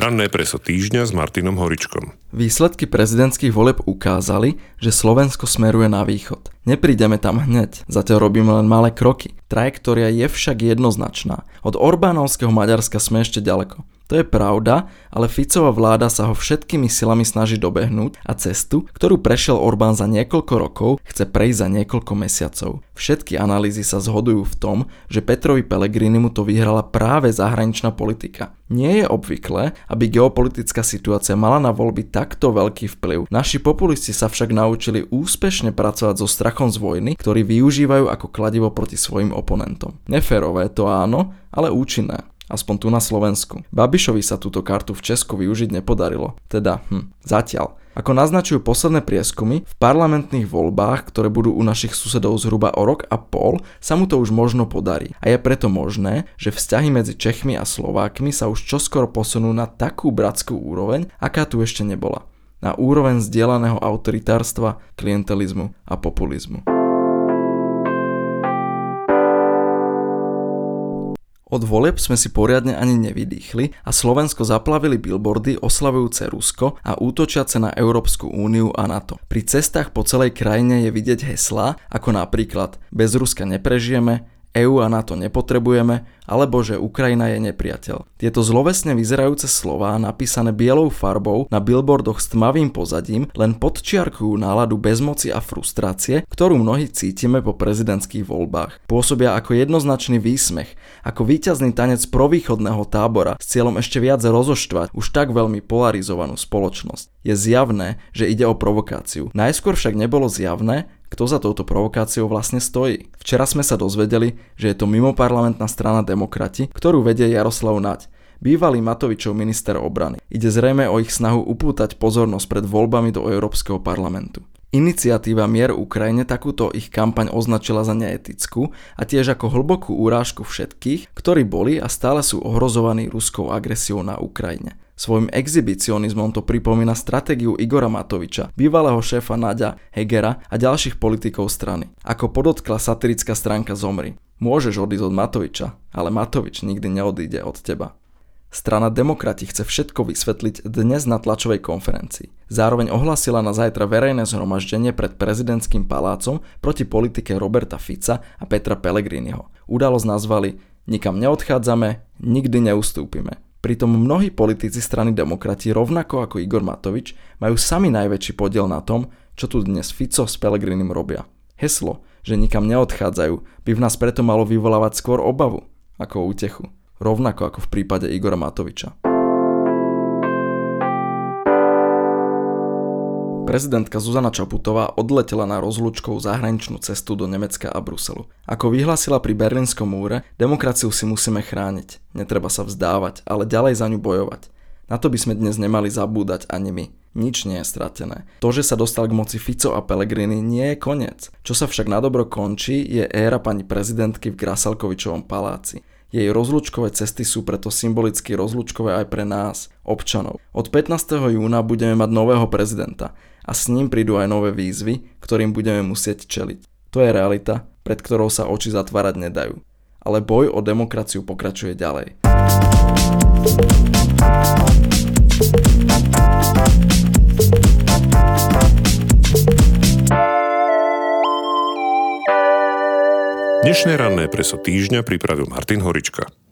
Ranné preso týždňa s Martinom Horičkom. Výsledky prezidentských volieb ukázali, že Slovensko smeruje na východ. Neprídeme tam hneď, zatiaľ robíme len malé kroky. Trajektória je však jednoznačná. Od Orbánovského Maďarska sme ešte ďaleko. To je pravda, ale Ficova vláda sa ho všetkými silami snaží dobehnúť a cestu, ktorú prešiel Orbán za niekoľko rokov, chce prejsť za niekoľko mesiacov. Všetky analýzy sa zhodujú v tom, že Petrovi Pellegrinimu to vyhrala práve zahraničná politika. Nie je obvyklé, aby geopolitická situácia mala na voľby takto veľký vplyv. Naši populisti sa však naučili úspešne pracovať so strachom z vojny, ktorý využívajú ako kladivo proti svojim oponentom. Neférové to áno, ale účinné. Aspoň tu na Slovensku. Babišovi sa túto kartu v Česku využiť nepodarilo. Teda, zatiaľ. Ako naznačujú posledné prieskumy, v parlamentných voľbách, ktoré budú u našich susedov zhruba o rok a pol, sa mu to už možno podarí. A je preto možné, že vzťahy medzi Čechmi a Slovákmi sa už čoskoro posunú na takú bratskú úroveň, aká tu ešte nebola. Na úroveň zdieľaného autoritárstva, klientelizmu a populizmu. Od volieb sme si poriadne ani nevydýchli a Slovensko zaplavili billboardy oslavujúce Rusko a útočiace na Európsku úniu a NATO. Pri cestách po celej krajine je vidieť heslá ako napríklad bez Ruska neprežijeme, EU a NATO nepotrebujeme, alebo že Ukrajina je nepriateľ. Tieto zlovesne vyzerajúce slová, napísané bielou farbou na billboardoch s tmavým pozadím, len podčiarkujú náladu bezmoci a frustrácie, ktorú mnohí cítime po prezidentských voľbách. Pôsobia ako jednoznačný výsmech, ako víťazný tanec provýchodného tábora s cieľom ešte viac rozoštvať už tak veľmi polarizovanú spoločnosť. Je zjavné, že ide o provokáciu. Najskôr však nebolo zjavné, kto za touto provokáciou vlastne stojí. Včera sme sa dozvedeli, že je to mimoparlamentná strana Demokrati, ktorú vedie Jaroslav Naď, bývalý Matovičov minister obrany. Ide zrejme o ich snahu upútať pozornosť pred voľbami do Európskeho parlamentu. Iniciatíva Mier Ukrajine takúto ich kampaň označila za neetickú a tiež ako hlbokú urážku všetkých, ktorí boli a stále sú ohrozovaní ruskou agresiou na Ukrajine. Svojim exhibicionizmom to pripomína stratégiu Igora Matoviča, bývalého šéfa Naďa, Hegera a ďalších politikov strany. Ako podotkla satirická stránka Zomri. Môžeš odísť od Matoviča, ale Matovič nikdy neodíde od teba. Strana Demokrati chce všetko vysvetliť dnes na tlačovej konferencii. Zároveň ohlasila na zajtra verejné zhromaždenie pred prezidentským palácom proti politike Roberta Fica a Petra Pellegriniho. Udalosť nazvali Nikam neodchádzame, nikdy neustúpime. Pritom mnohí politici strany Demokrati, rovnako ako Igor Matovič, majú sami najväčší podiel na tom, čo tu dnes Fico s Pellegrinim robia. Heslo, že nikam neodchádzajú, by v nás preto malo vyvolávať skôr obavu ako útechu. Rovnako ako v prípade Igora Matoviča. Prezidentka Zuzana Čaputová odletela na rozlúčkovú zahraničnú cestu do Nemecka a Bruselu. Ako vyhlásila pri Berlínskom múre, demokraciu si musíme chrániť. Netreba sa vzdávať, ale ďalej za ňu bojovať. Na to by sme dnes nemali zabúdať ani my. Nič nie je stratené. To, že sa dostal k moci Fico a Pellegrini, nie je koniec. Čo sa však nadobro končí, je éra pani prezidentky v Grasalkovičovom paláci. Jej rozlúčkové cesty sú preto symbolicky rozlúčkové aj pre nás, občanov. Od 15. júna budeme mať nového prezidenta a s ním prídu aj nové výzvy, ktorým budeme musieť čeliť. To je realita, pred ktorou sa oči zatvárať nedajú. Ale boj o demokraciu pokračuje ďalej. Dnešné ranné preso týždňa pripravil Martin Horička.